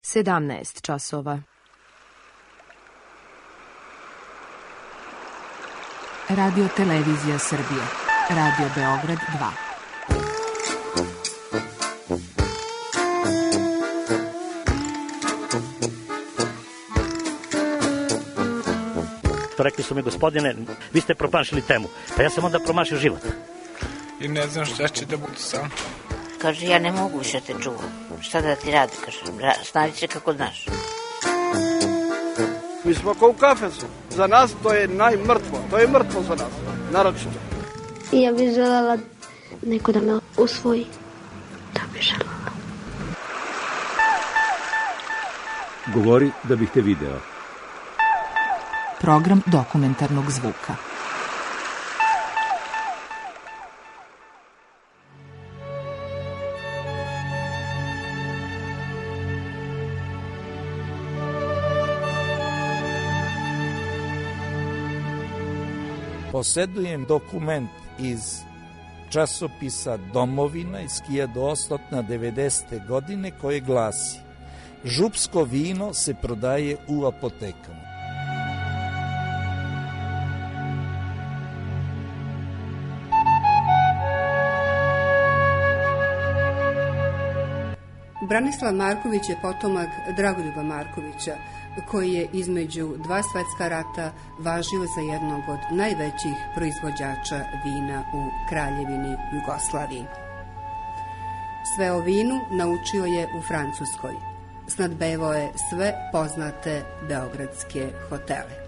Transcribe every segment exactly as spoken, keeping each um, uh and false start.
sedamnaest časova. Radio Televizija Srbije. Radio Beograd dva. Rekli su mi, gospodine, vi ste promašili temu. Pa ja sam onda promašio život. I ne znam šta će da bude sam. Kaže, ja ne mogu više te čuvam. Šta da ti radi, kaže, snađi se kako znaš. Mi smo kao u kafesu. Za nas to je najmrtvo. To je mrtvo za nas, naročito. Ja bih želela neko da me usvoji. Da bih želela. Govori da bih te video. Program dokumentarnog zvuka. Posedujem dokument iz časopisa Domovina iz hiljadu devedesete. godine koje glasi: župsko vino se prodaje u apotekama. Branislav Marković je potomak Dragoljuba Markovića, koji je između dva svetska rata važio za jednog od najvećih proizvođača vina u Kraljevini Jugoslaviji. Sve o vinu naučio je u Francuskoj. Snadbevao je sve poznate beogradske hotele.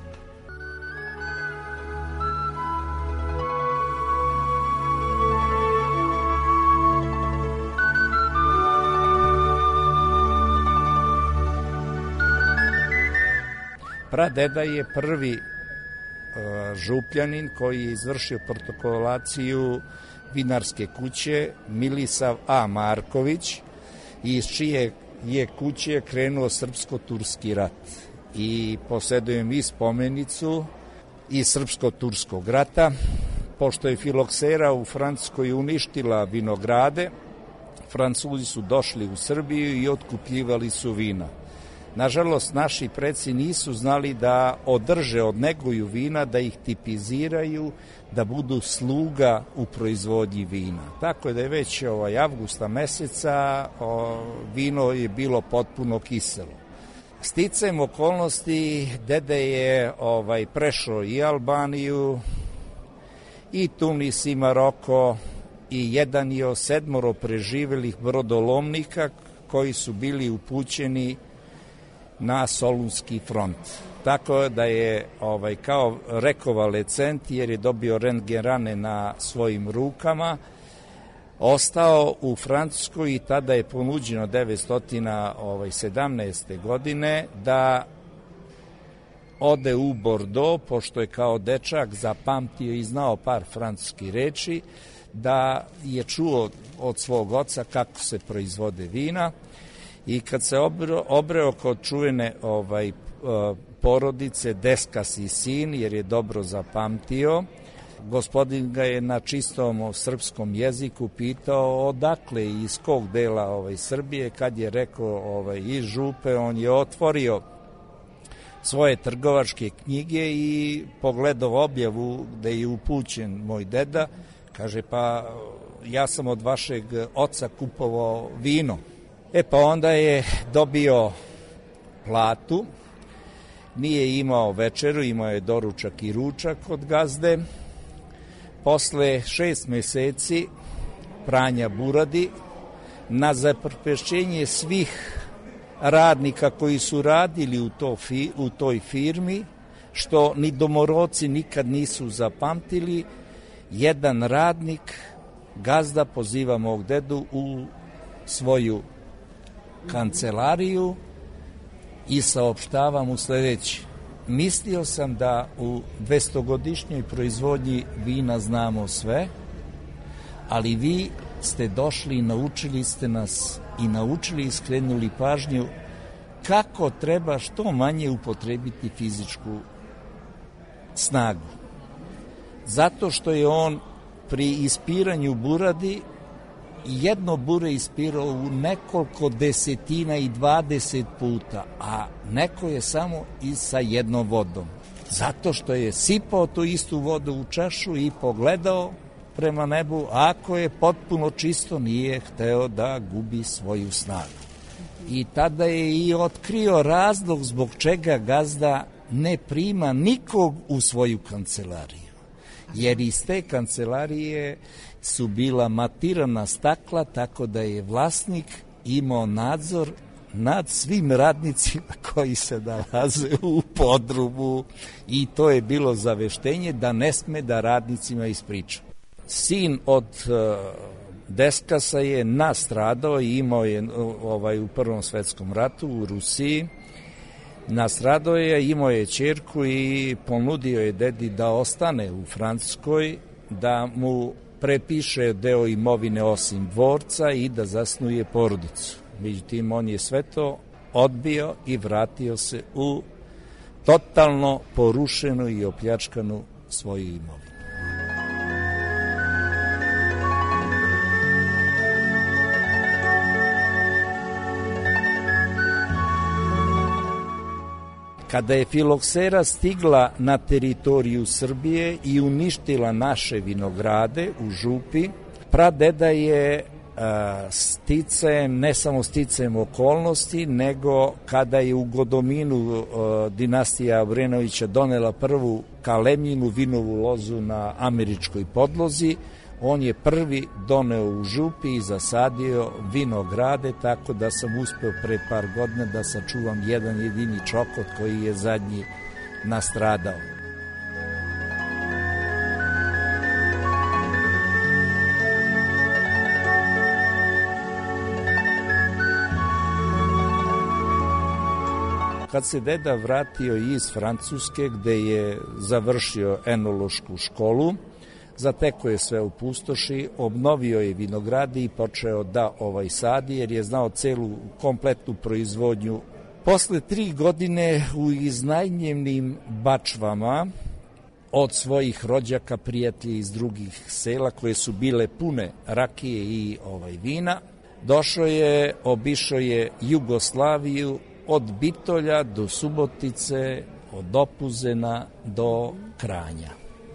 Pradeda je prvi uh, župljanin koji je izvršio protokolaciju vinarske kuće Milisav A. Marković, iz čije je kuće krenuo srpsko-turski rat. I posedujem i spomenicu i srpsko-turskog rata. Pošto je filoksera u Francuskoj uništila vinograde, Francuzi su došli u Srbiju i otkupljivali su vina. Nažalost, naši preci nisu znali da održe, odneguju vina, da ih tipiziraju, da budu sluga u proizvodnji vina. Tako je da je već ovaj, avgusta meseca o, vino je bilo potpuno kiselo. Sticajem okolnosti, dede je ovaj, prešao i Albaniju, i Tunis, i Maroko, i jedan je od sedmoro preživelih brodolomnika koji su bili upućeni na Solunski front. Tako da je ovaj, kao rekovalescent, jer je dobio rentgen rane na svojim rukama, ostao u Francuskoj i tada je ponuđeno devetsto sedamnaeste. godine da ode u Bordeaux, pošto je kao dečak zapamtio i znao par francuskih reči, da je čuo od svog oca kako se proizvode vina. I kad se obreo, obreo kod čuvene ovaj, porodice Deskas i sin, jer je dobro zapamtio, gospodin ga je na čistom srpskom jeziku pitao odakle i iz kog dela ovaj, Srbije. Kad je rekao ovaj, iz Župe, on je otvorio svoje trgovačke knjige i pogledao objavu gde je upućen moj deda. Kaže, pa ja sam od vašeg oca kupovao vino. E pa onda je dobio platu, nije imao večeru, imao je doručak i ručak od gazde. Posle šest meseci pranja buradi, na zaprepešćenje svih radnika koji su radili u, to, u toj firmi, što ni domoroci nikad nisu zapamtili, jedan radnik, gazda, poziva mog dedu u svoju kancelariju i saopštava mu sledeće: mislio sam da u dvestogodišnjoj proizvodnji vina znamo sve, ali vi ste došli i naučili ste nas i naučili i skrenuli pažnju kako treba što manje upotrebiti fizičku snagu. Zato što je on pri ispiranju buradi jedno bure ispirao u nekoliko desetina i dvadeset puta, a neko je samo i sa jednom vodom. Zato što je sipao tu istu vodu u čašu i pogledao prema nebu, a ako je potpuno čisto, nije hteo da gubi svoju snagu. I tada je i otkrio razlog zbog čega gazda ne prima nikog u svoju kancelariju. Jer iz te kancelarije su bila matirana stakla, tako da je vlasnik imao nadzor nad svim radnicima koji se nalaze u podrumu i to je bilo zaveštenje da ne sme da radnicima ispriča. Sin od uh, Deskasa je nastradao i imao je ovaj, u Prvom svetskom ratu u Rusiji. Nastradao je, imao je ćerku i ponudio je dedi da ostane u Francuskoj, da mu prepiše deo imovine osim dvorca i da zasnuje porodicu. Međutim, on je sve to odbio i vratio se u totalno porušenu i opljačkanu svoju imovinu. Kada je filoksera stigla na teritoriju Srbije i uništila naše vinograde u Župi, pradeda je a, sticajem, ne samo sticajem okolnosti, nego kada je u Godominu a, dinastija Obrenovića donela prvu kalemljinu vinovu lozu na američkoj podlozi, on je prvi doneo u Župi i zasadio vinograde, tako da sam uspeo pre par godina da sačuvam jedan jedini čokot koji je zadnji nastradao. Kad se deda vratio iz Francuske, gde je završio enološku školu, zateko je sve u pustoši, obnovio je vinograde i počeo da ovaj sadi, jer je znao celu kompletnu proizvodnju. Posle tri godine u iznajmljenim bačvama od svojih rođaka, prijatelji iz drugih sela, koje su bile pune rakije i ovaj vina, došao je, obišao je Jugoslaviju od Bitolja do Subotice, od Opuzena do Kranja.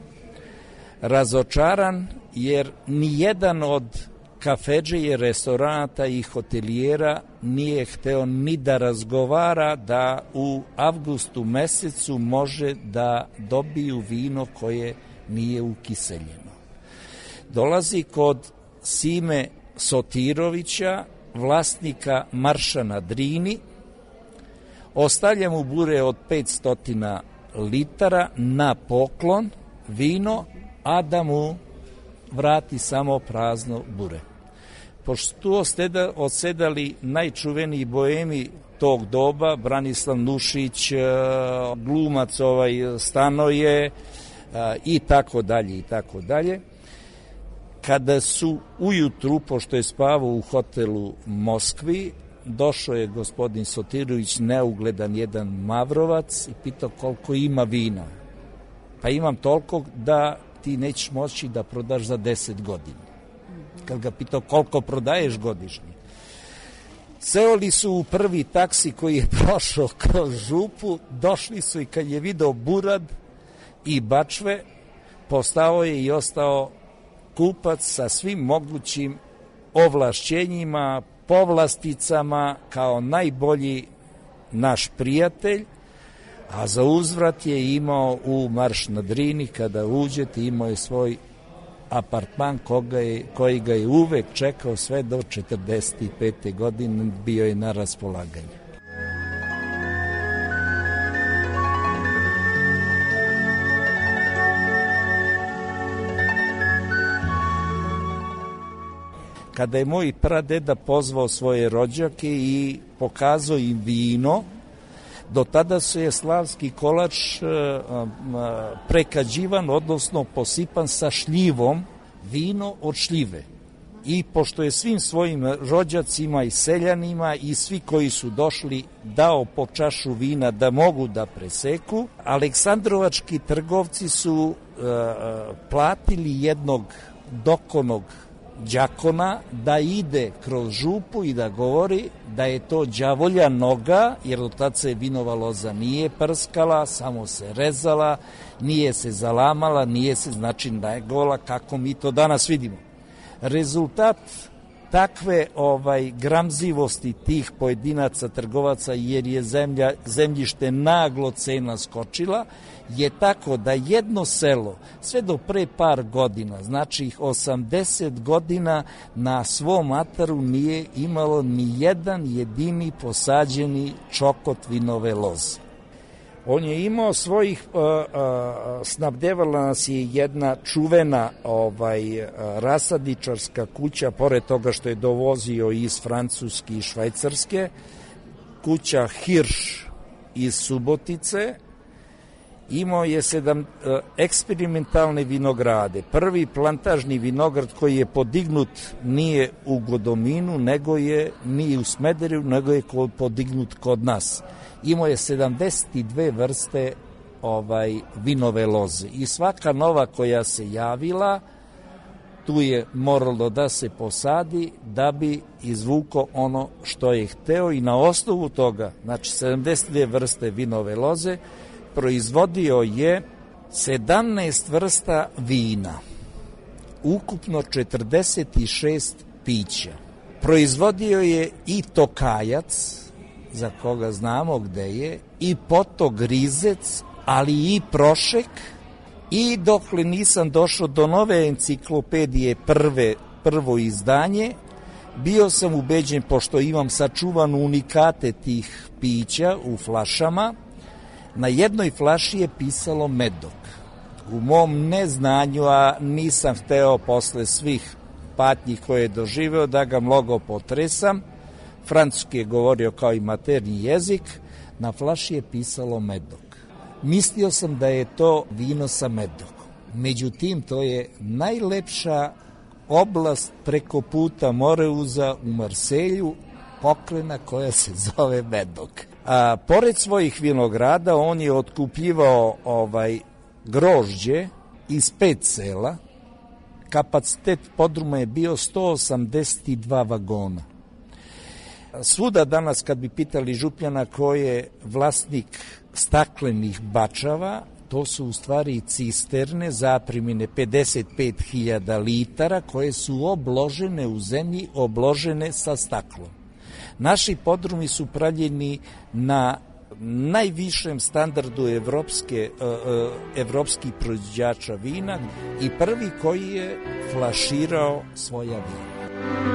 Razočaran jer nijedan od kafedžije, restoranata i hotelijera nije hteo ni da razgovara da u avgustu mesecu može da dobiju vino koje nije ukiseljeno. Dolazi kod Sime Sotirovića, vlasnika Marša na Drini, ostavlja mu bure od petsto litara na poklon vino, a da mu vrati samo prazno bure. Pošto tu odsedali najčuveniji boemi tog doba, Branislav Nušić, glumac ovaj Stanoje i tako dalje i tako dalje, kada su ujutru, pošto je spavao u hotelu Moskvi, došao je gospodin Sotirović, neugledan jedan Mavrovac, i pitao koliko ima vina. Pa imam toliko da ti nećeš moći da prodaš za deset godina. Kad ga pitao koliko prodaješ godišnje. Seli su u prvi taksi koji je prošao kroz Župu, došli su i kad je video burad i bačve, postao je i ostao kupac sa svim mogućim ovlašćenjima, povlasticama, kao najbolji naš prijatelj, a za uzvrat je imao u Marš na Drini, kada uđete, imao je svoj apartman koga je, koji ga je uvek čekao sve do četrdeset pete godine, bio je na raspolaganju. Kada je moj pradeda pozvao svoje rođake i pokazao im vino, do tada se je slavski kolač prekađivan, odnosno posipan sa šljivom, vino od šljive. I pošto je svim svojim rođacima i seljanima i svi koji su došli dao po čašu vina da mogu da preseku, aleksandrovački trgovci su uh, platili jednog dokonog đakona da ide kroz župu i da govori da je to đavolja noga, jer od tad se vinova loza nije prskala, samo se rezala, nije se zalamala, nije se, znači da je gola kako mi to danas vidimo. Rezultat takve ovaj gramzivosti tih pojedinaca trgovaca, jer je zemlja, zemljište naglo cena skočila, je tako da jedno selo sve do pre par godina, znači osamdeset godina, na svom ataru nije imalo ni jedan jedini posađeni čokot vinove loze. On je imao svojih, uh, uh, snabdevala nas je jedna čuvena ovaj, uh, rasadničarska kuća, pored toga što je dovozio iz Francuske i Švajcarske, kuća Hirš iz Subotice. Imao je sedam uh, eksperimentalne vinograde. Prvi plantažni vinograd koji je podignut nije u Godominu, nego je, nije u Smederevu, nego je podignut kod nas. Imao je sedamdeset dve vrste ovaj vinove loze i svaka nova koja se javila, tu je moralo da se posadi da bi izvuko ono što je hteo i na osnovu toga, znači sedamdeset dve vrste vinove loze, proizvodio je sedamnaest vrsta vina, ukupno četrdeset šest pića. Proizvodio je i tokajac, za koga znamo gde je, i potogrizec, ali i prošek, i dokle nisam došao do nove enciklopedije, prve, prvo izdanje, bio sam ubeđen, pošto imam sačuvanu unikate tih pića u flašama, na jednoj flaši je pisalo medok. U mom neznanju, a nisam hteo posle svih patnji koje je doživeo da ga mnogo potresam, francuski je govorio kao i maternji jezik, na flaši je pisalo medok. Mislio sam da je to vino sa medokom. Međutim, to je najlepša oblast preko puta Moreuza u Marselju, pokrajina koja se zove Medok. A pored svojih vinograda on je otkupljivao ovaj grožđe iz pet sela. Kapacitet podruma je bio sto osamdeset dva vagona. Svuda danas kad bi pitali Župljana ko je vlasnik staklenih bačava, to su u stvari cisterne zapremine pedeset pet hiljada litara koje su obložene u zemlji, obložene sa staklom. Naši podrumi su pravljeni na najvišem standardu evropske, evropskih proizvođača vina i prvi koji je flaširao svoja vina.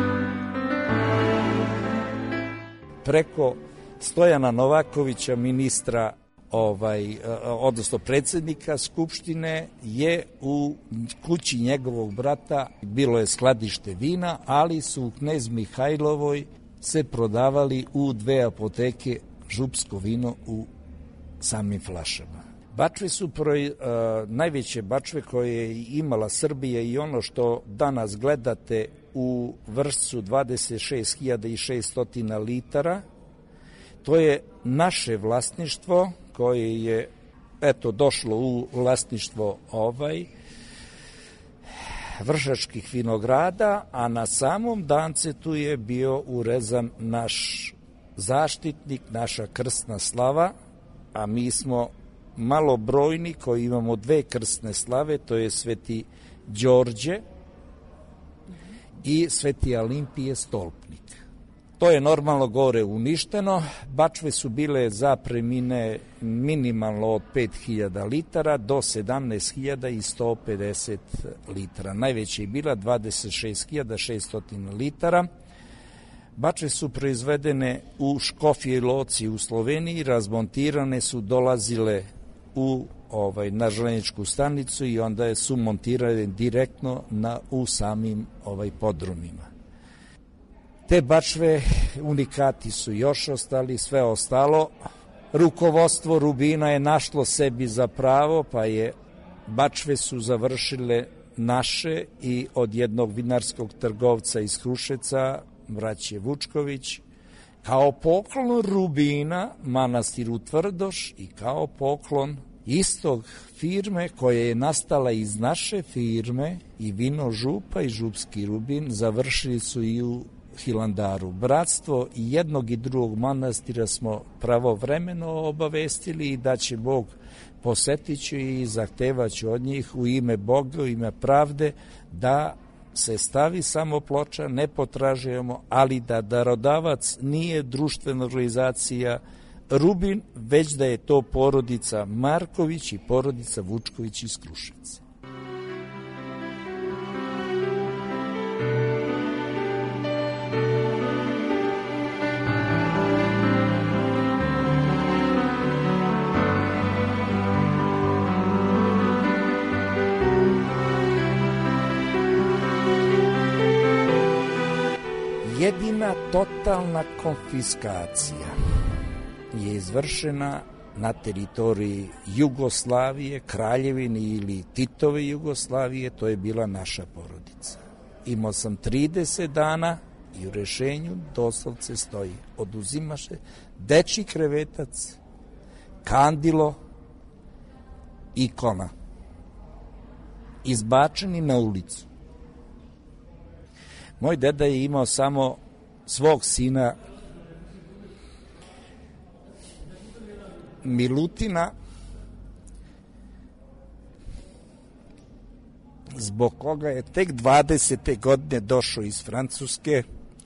Preko Stojana Novakovića, ministra, ovaj, odnosno predsjednika Skupštine, je u kući njegovog brata bilo je skladište vina, ali su u Knez Mihajlovoj se prodavali u dve apoteke župsko vino u samim flašama. Bačve su proj, uh, najveće bačve koje je imala Srbija i ono što danas gledate u Vršcu dvadeset šest hiljada šesto litara, to je naše vlasništvo koje je eto došlo u vlasništvo ovaj Vršačkih vinograda, a na samom Dancetu je bio urezan naš zaštitnik, naša krsna slava, a mi smo malobrojni koji imamo dve krsne slave, to je Sveti Đorđe i Sveti Alimpije Stolpnik. To je normalno gore uništeno, bačve su bile zapremine minimalno od pet hiljada litara do sedamnaest hiljada sto pedeset litara. Najveća je bila dvadeset šest hiljada šesto litara. Bačve su proizvedene u Škofji Loci u Sloveniji, razmontirane su, dolazile u ovaj na željezničku stanicu i onda su montirane direktno na u samim ovaj podrumima. Te bačve unikati su još ostali, sve ostalo. Rukovodstvo Rubina je našlo sebi za pravo, pa je bačve su završile naše i od jednog vinarskog trgovca iz Kruševca, braće Vučković, kao poklon Rubina manastiru Tvrdoš i kao poklon istog firme koja je nastala iz naše firme i vino Župa i Župski Rubin završili su i u Hilandaru. Bratstvo i jednog i drugog manastira smo pravovremeno obavestili i da će Bog posetiću i zahtevaću od njih u ime Boga, u ime pravde, da se stavi samo ploča, ne potražujemo, ali da darodavac nije društvena organizacija Rubin, već da je to porodica Marković i porodica Vučković iz Kruševca. Jedina totalna konfiskacija je izvršena na teritoriji Jugoslavije, Kraljevine ili Titove Jugoslavije, to je bila naša porodica. Imao sam trideset dana i u rešenju doslovce stoji: oduzimaše dečji krevetac, kandilo i ikona, izbačeni na ulicu. Moj deda je imao samo svog sina Milutina, zbog koga je tek dvadesete godine došao iz Francuske,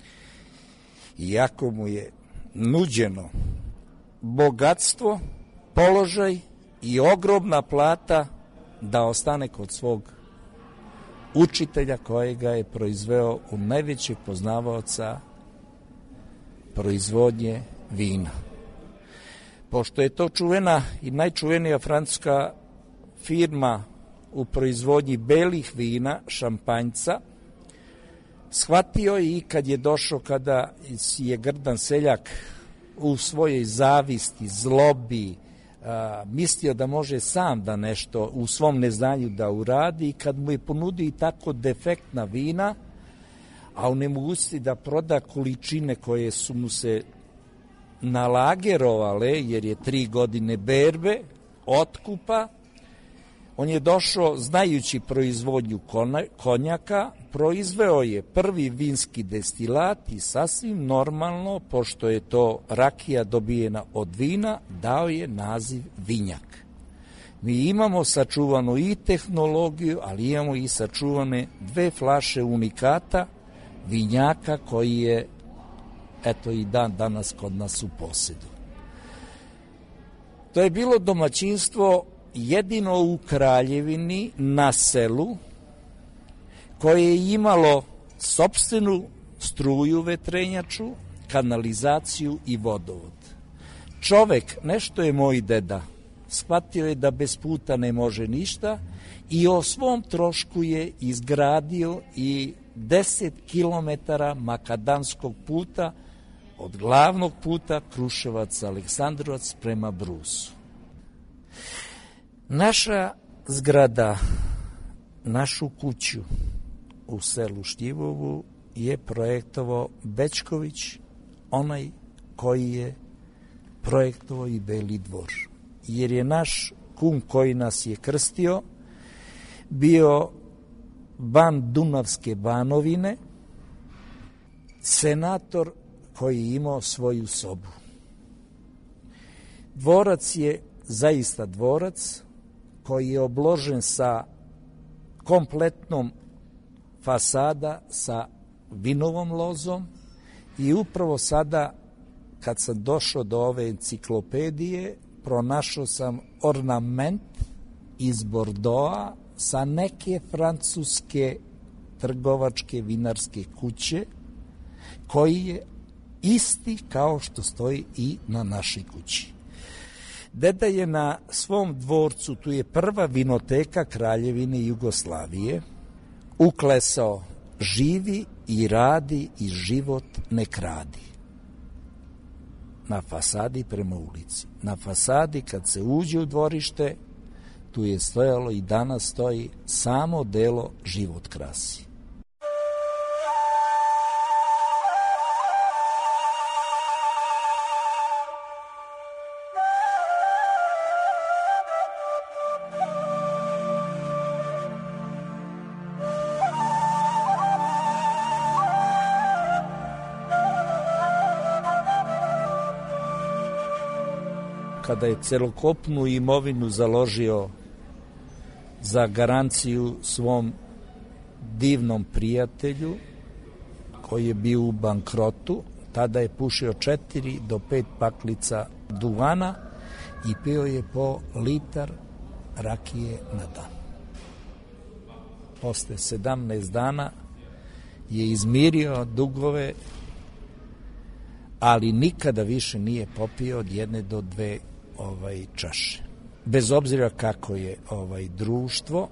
iako mu je nuđeno bogatstvo, položaj i ogromna plata da ostane kod svog učitelja kojega je proizveo u najvećeg poznavaoca proizvodnje vina. Pošto je to čuvena i najčuvenija francuska firma u proizvodnji belih vina, šampanjca, shvatio je i kad je došao, kada je grdan seljak u svojoj zavisti, zlobi, a, mislio da može sam da nešto u svom neznanju da uradi, i kad mu je ponudio i tako defektna vina, a u nemogućnosti da proda količine koje su mu se nalagerovale, jer je tri godine berbe, otkupa, on je došao, znajući proizvodnju konjaka, proizveo je prvi vinski destilat i sasvim normalno, pošto je to rakija dobijena od vina, dao je naziv vinjak. Mi imamo sačuvanu i tehnologiju, ali imamo i sačuvane dve flaše unikata vinjaka koji je, eto, i dan danas kod nas u posedu. To je bilo domaćinstvo jedino u Kraljevini na selu, koje je imalo sopstvenu struju vetrenjaču, kanalizaciju i vodovod. Čovek, nešto je moj deda, shvatio je da bez puta ne može ništa i o svom trošku je izgradio i deset kilometara makadamskog puta od glavnog puta Kruševac-Aleksandrovac prema Brusu. Naša zgrada, našu kuću u selu Šljivovu je projektovao Bečković, onaj koji je projektovao i Beli dvor. Jer je naš kum koji nas je krstio bio ban Dunavske Banovine, senator koji je imao svoju sobu. Dvorac je zaista dvorac koji je obložen sa kompletnom fasada sa vinovom lozom i upravo sada, kad sam došao do ove enciklopedije, pronašao sam ornament iz Bordoa sa neke francuske trgovačke vinarske kuće, koji je isti kao što stoji i na našoj kući. Deda je na svom dvorcu, tu je prva vinoteka Kraljevine Jugoslavije, uklesao: živi i radi i život ne kradi. Na fasadi prema ulici. Na fasadi kad se uđe u dvorište, tu je stojalo i danas stoji samo delo život krasi. kada je celokopnu imovinu založio za garanciju svom divnom prijatelju koji je bio u bankrotu, tada je pušio četiri do pet paklica duvana i pio je po litar rakije na dan. Posle sedamnaest dana je izmirio dugove, ali nikada više nije popio od jedne do dve ovaj čaše. Bez obzira kako je ovaj društvo.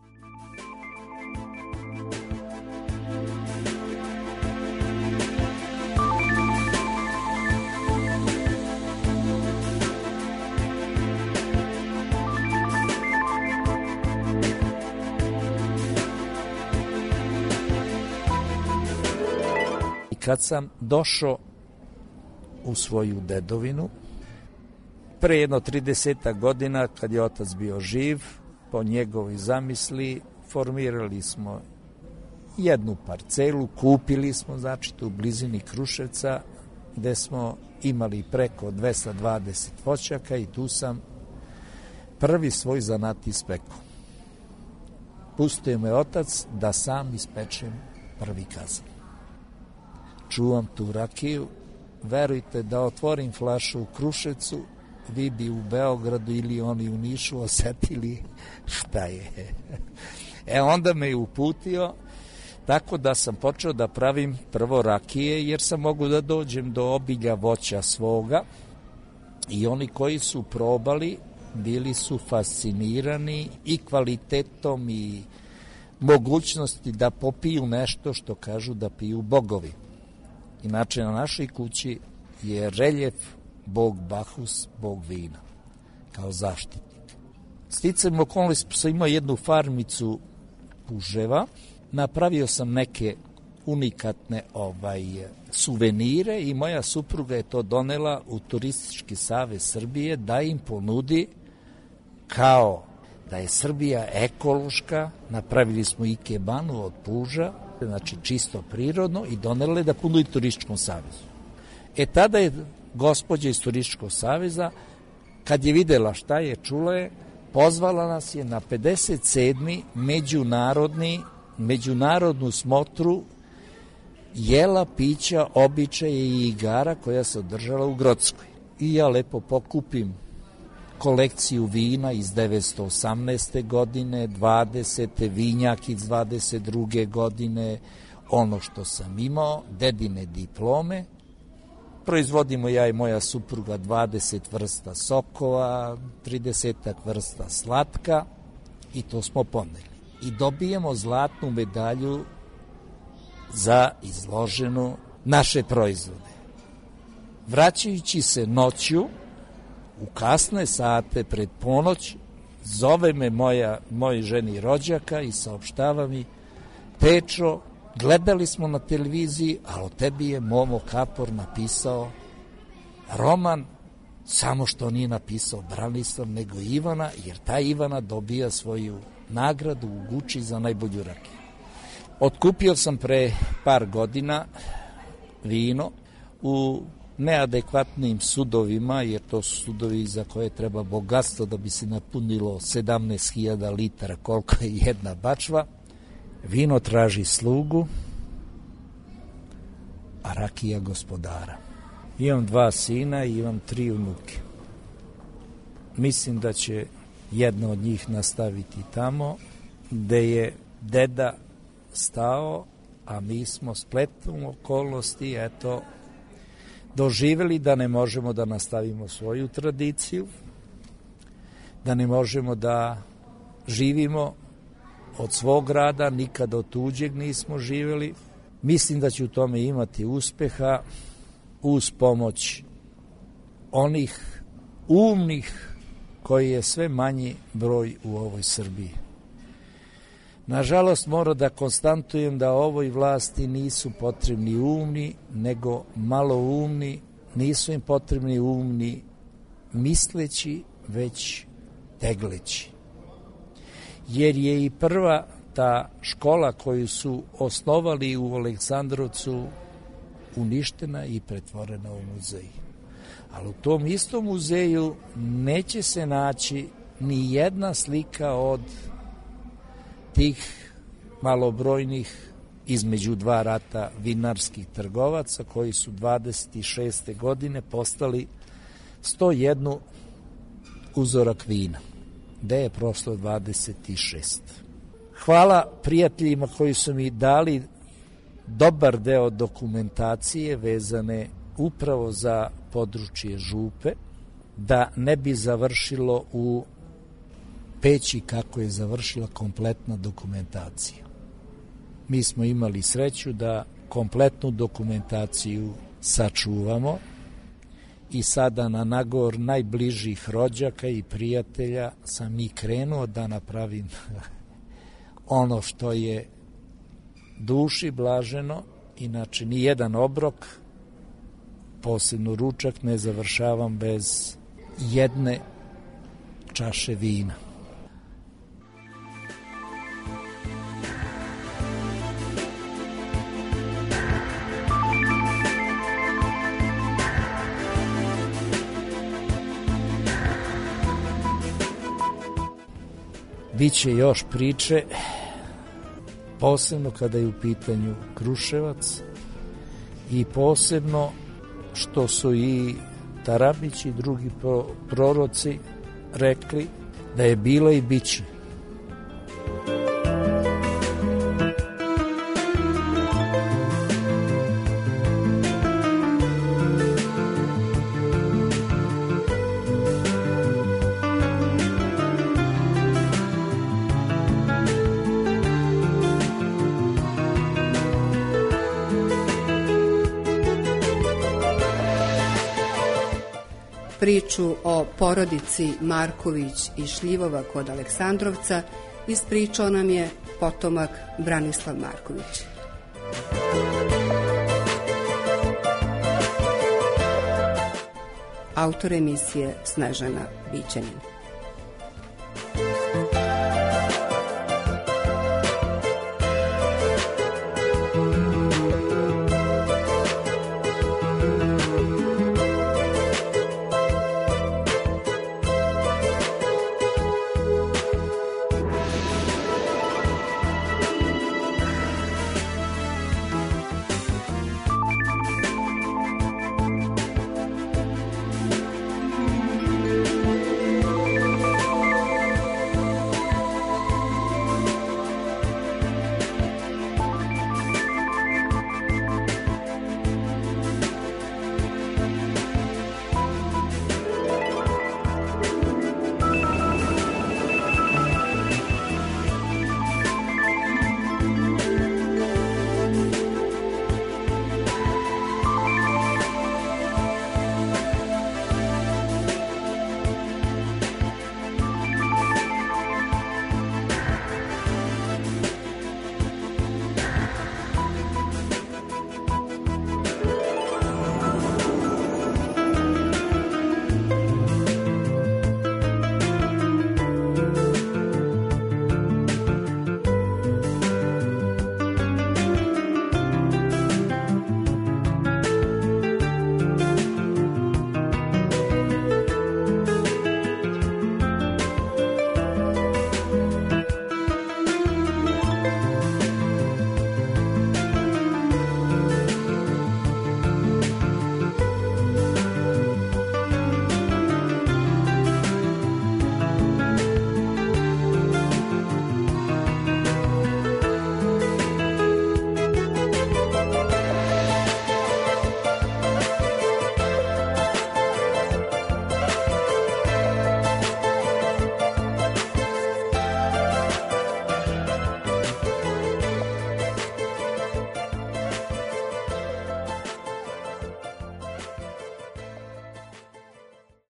I kad sam došao u svoju dedovinu, pre jedno tridesetak godina, kad je otac bio živ, po njegovoj zamisli formirali smo jednu parcelu, kupili smo, znači, u blizini Kruševca, gde smo imali preko dvesta dvadeset voćaka i tu sam prvi svoj zanat ispekao. Pustio me otac da sam ispečem prvi kazan. Čuvam tu rakiju, verujte da otvorim flašu u Kruševcu, vi bi u Beogradu ili oni u Nišu osetili šta je. E onda me je uputio, tako da sam počeo da pravim prvo rakije, jer sam mogu da dođem do obilja voća svoga i oni koji su probali bili su fascinirani i kvalitetom i mogućnosti da popiju nešto što kažu da piju bogovi. Inače, na našoj kući je reljef bog Bahus, bog vina, kao zaštitnik. Sticajem okolnosti sam imao jednu farmicu puževa, napravio sam neke unikatne ovaj suvenire i moja supruga je to donela u Turistički savez Srbije da im ponudi kao da je Srbija ekološka. Napravili smo ikebanu od puža, znači čisto prirodno, i donele da ponudi Turističkom savezu. E tada je gospođa iz Turističkog saveza, kad je videla šta je, čula je, pozvala nas je na pedeset sedmi međunarodni, međunarodnu smotru jela, pića, običaja i igara koja se održala u Grockoj. I ja lepo pokupim kolekciju vina iz devetsto osamnaeste. godine, dvadesete vinjak iz dvadeset druge. godine, ono što sam imao, dedine diplome. Proizvodimo ja i moja supruga dvadeset vrsta sokova, trideset vrsta slatka i to smo poneli. I dobijemo zlatnu medalju za izloženu naše proizvode. Vraćajući se noću, u kasne sate pred ponoć, zove me moja, moj ženi rođaka i saopštava mi: Pečo, gledali smo na televiziji, a o tebi je Momo Kapor napisao roman, samo što nije napisao Branislav, nego Ivana, jer ta Ivana dobija svoju nagradu u Guči za najbolju rakiju. Otkupio sam pre par godina vino u neadekvatnim sudovima, jer to su sudovi za koje treba bogatstvo da bi se napunilo sedamnaest hiljada litara, koliko je jedna bačva. Vino traži slugu, a rakija gospodara. Imam dva sina i imam tri unuke. Mislim da će jedna od njih nastaviti tamo gde je deda stao, a mi smo spletom okolnosti, eto, doživeli da ne možemo da nastavimo svoju tradiciju, da ne možemo da živimo od svog rada, nikada od tuđeg nismo živeli. Mislim da će u tome imati uspeha uz pomoć onih umnih koji je sve manji broj u ovoj Srbiji. Nažalost, moram da konstantujem da ovoj vlasti nisu potrebni umni, nego malo umni, nisu im potrebni umni misleći, već tegleći. Jer je i prva ta škola koju su osnovali u Aleksandrovcu uništena i pretvorena u muzej. Ali u tom istom muzeju neće se naći ni jedna slika od tih malobrojnih između dva rata vinarskih trgovaca koji su dvadeset šeste godine postali sto jedan uzorak vina. Gde je prošlo dvadeset šest. Hvala prijateljima koji su mi dali dobar deo dokumentacije vezane upravo za područje Župe, da ne bi završilo u Peći kako je završila kompletna dokumentacija. Mi smo imali sreću da kompletnu dokumentaciju sačuvamo i sada na nagovor najbližih rođaka i prijatelja sam i krenuo da napravim ono što je duši blaženo. Inače, ni jedan obrok, posebno ručak, ne završavam bez jedne čaše vina. Biće još priče, posebno kada je u pitanju Kruševac i posebno što su i Tarabić i drugi proroci rekli da je bilo i biće. Priču o porodici Marković i Šljivova kod Aleksandrovca ispričao nam je potomak Branislav Marković. Autor emisije Snežana Bićanin.